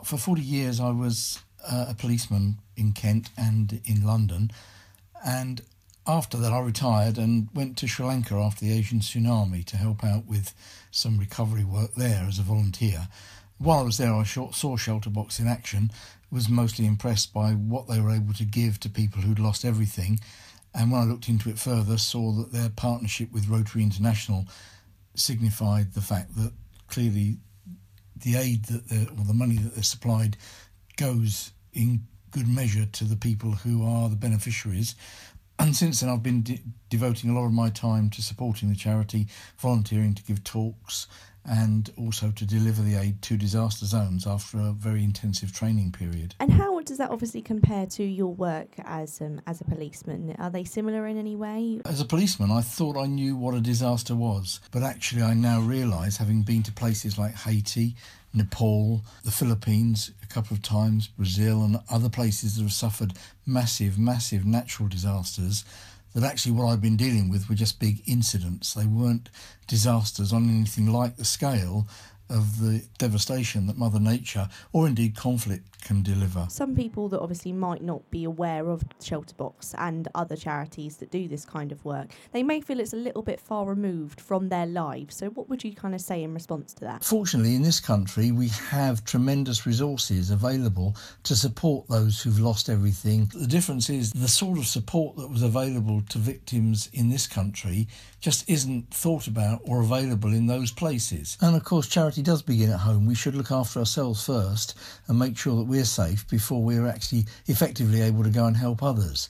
For 40 years I was a policeman in Kent and in London, and after that I retired and went to Sri Lanka after the Asian tsunami to help out with some recovery work there as a volunteer. While I was there I saw Shelterbox in action, was mostly impressed by what they were able to give to people who'd lost everything, and when I looked into it further saw that their partnership with Rotary International signified the fact that clearly the aid or the money that they're supplied goes in good measure to the people who are the beneficiaries. And since then I've been devoting a lot of my time to supporting the charity, volunteering to give talks, and also to deliver the aid to disaster zones after a very intensive training period. And how does that obviously compare to your work as a policeman? Are they similar in any way? As a policeman, I thought I knew what a disaster was, but actually I now realise, having been to places like Haiti, Nepal, the Philippines a couple of times, Brazil and other places that have suffered massive natural disasters, that actually what I've been dealing with were just big incidents. They weren't disasters on anything like the scale of the devastation that Mother Nature, or indeed conflict, can deliver. Some people that obviously might not be aware of Shelterbox and other charities that do this kind of work, they may feel it's a little bit far removed from their lives. So what would you kind of say in response to that? Fortunately, in this country, we have tremendous resources available to support those who've lost everything. The difference is the sort of support that was available to victims in this country just isn't thought about or available in those places. And of course, charity does begin at home. We should look after ourselves first and make sure that we're safe before we're actually effectively able to go and help others.